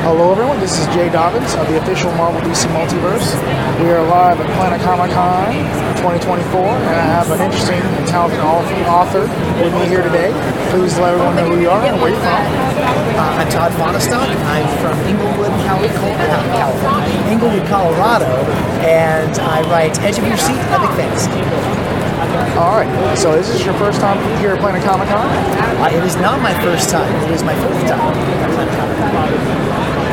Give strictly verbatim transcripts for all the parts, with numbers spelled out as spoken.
Hello everyone, this is Jay Dobbins of the official Marvel D C Multiverse. We are live at Planet Comic Con twenty twenty-four, and I have an interesting and talented author with me here today. Please let everyone know who you are and where you're from. Uh, I'm Todd Fonestock. I'm from Inglewood, California, Inglewood, Colorado, and I write Edge of Your Seat Epic Fantasy. Alright, so is this your first time here at Planet Comic Con? Uh, it is not my first time. It is my fourth time at Planet Comic Con.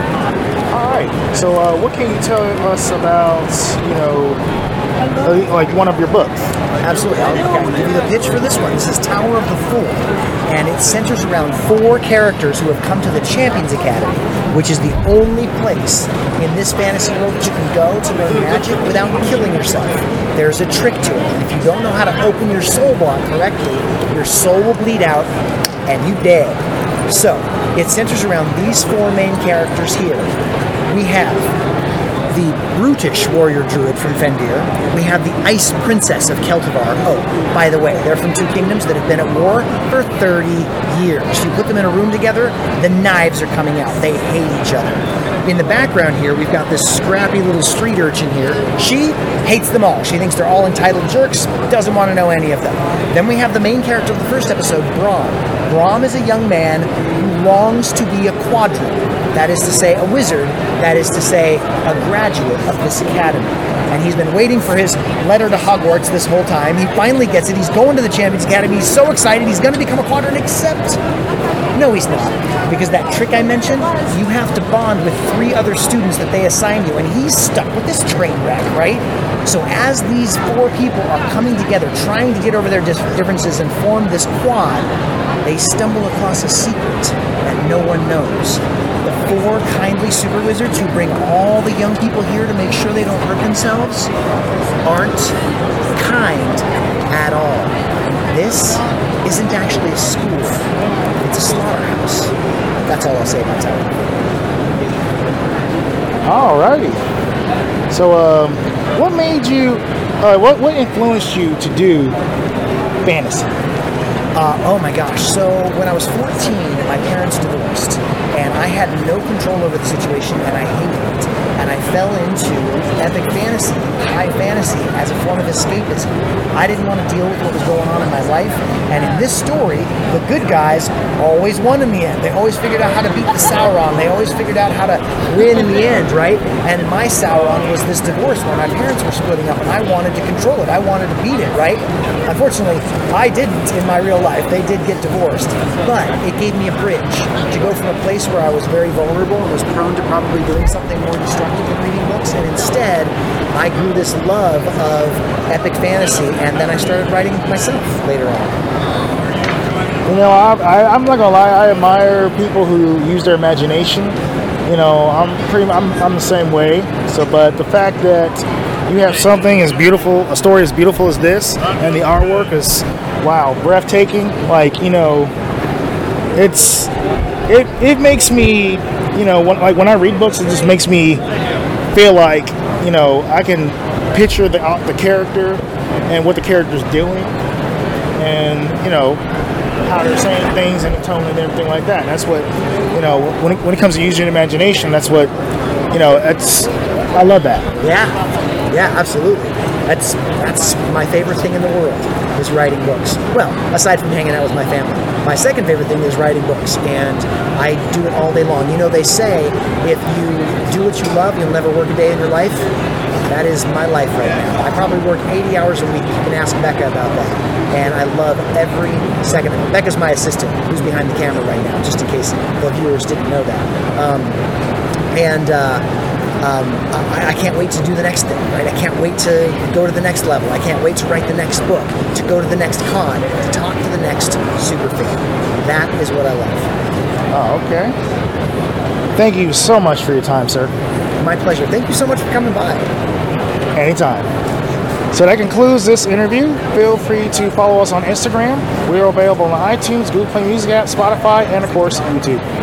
Alright, so uh, what can you tell us about, you know, uh, like one of your books? Absolutely. I'll, okay, I'll give you the pitch for this one. This is Tower of the Fool, and it centers around four characters who have come to the Champions Academy, which is the only place in this fantasy world that you can go to learn magic without killing yourself. There's a trick to it, and if you don't know how to open your soul block correctly, your soul will bleed out, and you dead. So, it centers around these four main characters here. We have the brutish warrior druid from Fendir. We have the ice princess of Keltivar. Oh, by the way, they're from two kingdoms that have been at war for thirty years. You put them in a room together, the knives are coming out. They hate each other. In the background here, we've got this scrappy little street urchin here. She hates them all. She thinks they're all entitled jerks, doesn't want to know any of them. Then we have the main character of the first episode, Braum. Braum is a young man who longs to be a quadrille. That is to say, a wizard. That is to say, a graduate of this academy. And he's been waiting for his letter to Hogwarts this whole time. He finally gets it. He's going to the Champions Academy. He's so excited. He's going to become a quadrant, except... no, he's not. Because that trick I mentioned, you have to bond with three other students that they assign you, and he's stuck with this train wreck, right? So as these four people are coming together, trying to get over their differences and form this quad, they stumble across a secret that no one knows. The four kindly super wizards who bring all the young people here to make sure they don't hurt themselves aren't kind at all. This isn't actually a school. It's a slaughterhouse. That's all I'll say about that. Alrighty. So, um, what made you, uh, what, what influenced you to do fantasy? Uh, oh my gosh. So, when I was fourteen, my parents divorced, and I had no control over the situation, and I hated it. And I fell into epic fantasy, high fantasy, as a form of escapism. I didn't want to deal with what was going on in my life, and in this story, the good guys always won in the end. They always figured out how to beat the Sauron. They always figured out how to win in the end, right? And my Sauron was this divorce where my parents were splitting up, and I wanted to control it. I wanted to beat it, right? Unfortunately, I didn't in my real life. They did get divorced, but it gave me a bridge to go from a place where I was very vulnerable and was prone to probably doing something more destructive than reading books, and instead I grew this love of epic fantasy, and then I started writing myself later on. You know, I, I, I'm not gonna lie, I admire people who use their imagination. You know, I'm pretty, I'm, I'm the same way. So, but the fact that you have something as beautiful, a story as beautiful as this, and the artwork is, wow, breathtaking. Like, you know, it's, it, it makes me, you know, when, like when I read books, it just makes me feel like, you know, I can picture the uh, the character and what the character's doing, and you know how they're saying things and the tone and everything like that. And that's what, you know, when it, when it comes to using imagination, that's what, you know, that's, I love that. Yeah, yeah, absolutely. That's that's my favorite thing in the world, is writing books. Well, aside from hanging out with my family. My second favorite thing is writing books, and I do it all day long. You know, they say if you do what you love, you'll never work a day in your life. That is my life right now. I probably work eighty hours a week. You can ask Becca about that. And I love every second of it. Becca's my assistant, who's behind the camera right now, just in case the viewers didn't know that. Um, and uh, um, I, I can't wait to do the next thing, right? I can't wait to go to the next level. I can't wait to write the next book, to go to the next con, to talk to the next super fan. That is what I love. Oh, okay. Thank you so much for your time, sir. My pleasure. Thank you so much for coming by. Anytime. So that concludes this interview. Feel free to follow us on Instagram. We're available on iTunes, Google Play Music app, Spotify, and of course, YouTube.